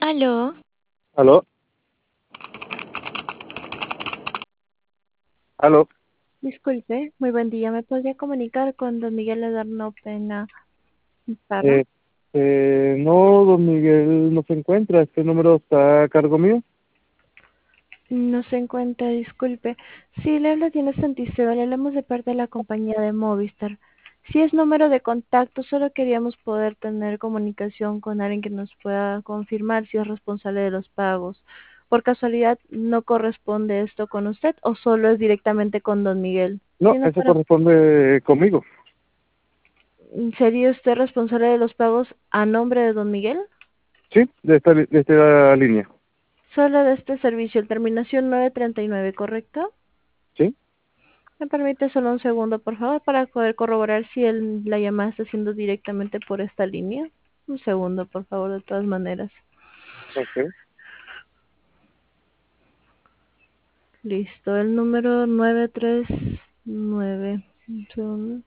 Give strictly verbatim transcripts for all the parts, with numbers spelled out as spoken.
Aló, ¿Aló? ¿Aló? disculpe, muy buen día. ¿Me podría comunicar con don Miguel Edarno Pena Parra? Eh, eh, no, don Miguel no se encuentra. ¿Este número está a cargo mío? No se encuentra, disculpe. Sí, le habla Diana Santisteban, le hablamos de parte de la compañía de Movistar. Si es número de contacto, solo queríamos poder tener comunicación con alguien que nos pueda confirmar si es responsable de los pagos. ¿Por casualidad no corresponde esto con usted o solo es directamente con don Miguel? No, Sino eso para, corresponde conmigo. ¿sería usted responsable de los pagos a nombre de don Miguel? Sí, de esta, li- de esta línea. Solo de este servicio, terminación nueve treinta y nueve, ¿correcto? ¿Sí? Me permite solo un segundo, por favor, para poder corroborar si el- la llamada está siendo directamente por esta línea. Un segundo, por favor, de todas maneras. Ok. Listo, el número nueve tres nueve. Un segundo.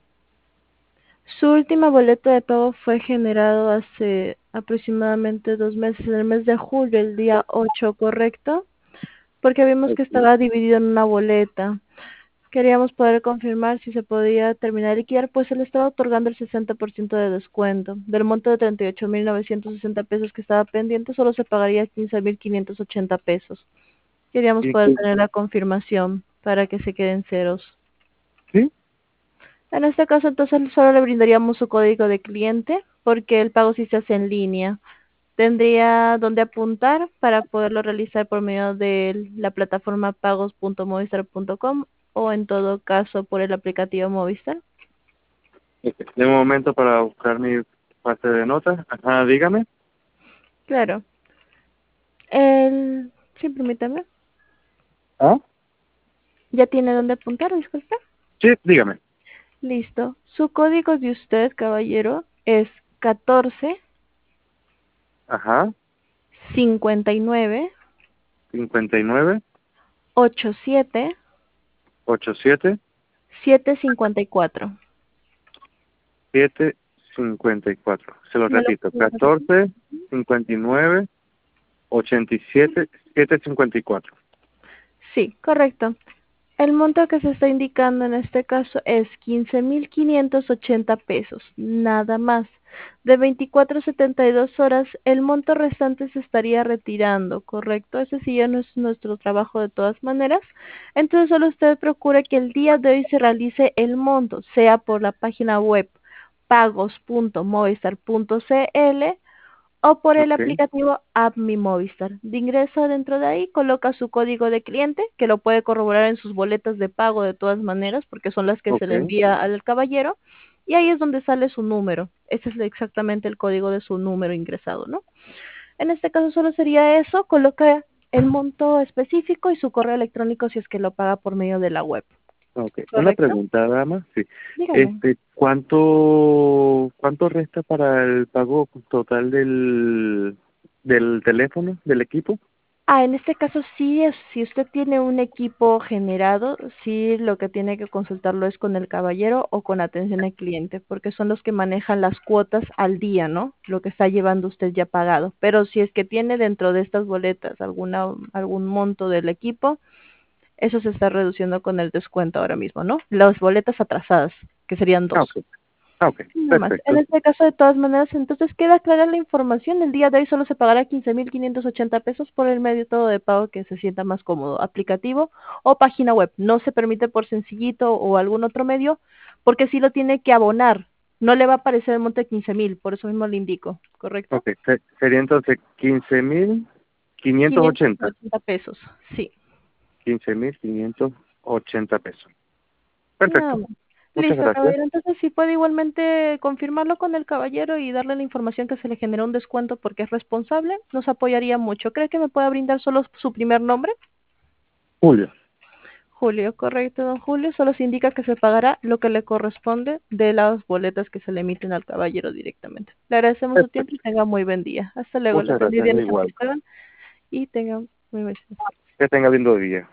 Su última boleta de pago fue generado hace aproximadamente dos meses, en el mes de julio, el día ocho, ¿correcto? Porque vimos que Ok. estaba dividido en una boleta. Queríamos poder confirmar si se podía terminar de liquidar, pues se le estaba otorgando el sesenta por ciento de descuento. Del monto de treinta y ocho mil novecientos sesenta pesos que estaba pendiente, solo se pagaría quince mil quinientos ochenta pesos. Queríamos ¿Y poder qué? tener la confirmación para que se queden ceros. ¿Sí? En este caso, entonces, solo le brindaríamos su código de cliente, porque el pago sí se hace en línea. Tendría donde apuntar para poderlo realizar por medio de la plataforma pagos punto movistar punto com o en todo caso por el aplicativo Movistar. Ok. De un momento para buscar mi parte de notas. Ajá, dígame. Claro. El... Sí, permítame. ¿Ah? ¿Ya tiene donde apuntar? Disculpe. Sí, dígame. Listo. Su código de usted, caballero, es catorce Ajá. cincuenta y nueve cincuenta y nueve, ochenta y siete ochenta y siete, setecientos cincuenta y cuatro. setecientos cincuenta y cuatro. Se lo ¿Me lo repito. puede repetir? catorce, cincuenta y nueve, ochenta y siete, setecientos cincuenta y cuatro. Sí, correcto. El monto que se está indicando en este caso es quince mil quinientos ochenta pesos, nada más. De veinticuatro a setenta y dos horas, el monto restante se estaría retirando, ¿correcto? Ese sí ya no es nuestro trabajo de todas maneras. Entonces solo usted procura que el día de hoy se realice el monto, sea por la página web pagos punto movistar punto cl o por el Ok. aplicativo App Mi Movistar. De ingreso dentro de ahí, coloca su código de cliente, que lo puede corroborar en sus boletas de pago de todas maneras, porque son las que se le Ok. envía al caballero, y ahí es donde sale su número. Ese es exactamente el código de su número ingresado, ¿no? En este caso solo sería eso, coloca el monto específico y su correo electrónico si es que lo paga por medio de la web. Okay. Una ¿Correcto? pregunta, dama. Sí. Dígame. Este, ¿cuánto, cuánto resta para el pago total del, del teléfono, del equipo? Ah, en este caso sí, es, si usted tiene un equipo generado, sí lo que tiene que consultarlo es con el caballero o con atención al cliente, porque son los que manejan las cuotas al día, ¿no? Lo que está llevando usted ya pagado. Pero si es que tiene dentro de estas boletas alguna algún monto del equipo, eso se está reduciendo con el descuento ahora mismo, ¿no? Las boletas atrasadas, que serían Ah, dos. ok. Ah, ok. Nada más. En Perfecto. este caso, de todas maneras, entonces queda clara la información. El día de hoy solo se pagará quince mil quinientos ochenta pesos por el método de pago que se sienta más cómodo, aplicativo o página web. No se permite por sencillito o algún otro medio, porque sí lo tiene que abonar. No le va a aparecer el monto de quince mil, por eso mismo le indico, ¿correcto? Ok. Se- sería entonces quince mil quinientos quinientos ochenta. ochenta pesos, sí. Quince mil quinientos ochenta pesos. Nada Perfecto. más. Muchas Listo, gracias. caballero. Entonces, sí puede igualmente confirmarlo con el caballero y darle la información que se le generó un descuento porque es responsable, nos apoyaría mucho. ¿Cree que me pueda brindar solo su primer nombre? Julio. Julio, correcto, don Julio. Solo se indica que se pagará lo que le corresponde de las boletas que se le emiten al caballero directamente. Le agradecemos su tiempo y Perfecto. tenga muy buen día. Hasta luego. Le Muchas atendió gracias. Diana Igual. Santisteban y tenga muy buen día. Que tenga lindo día.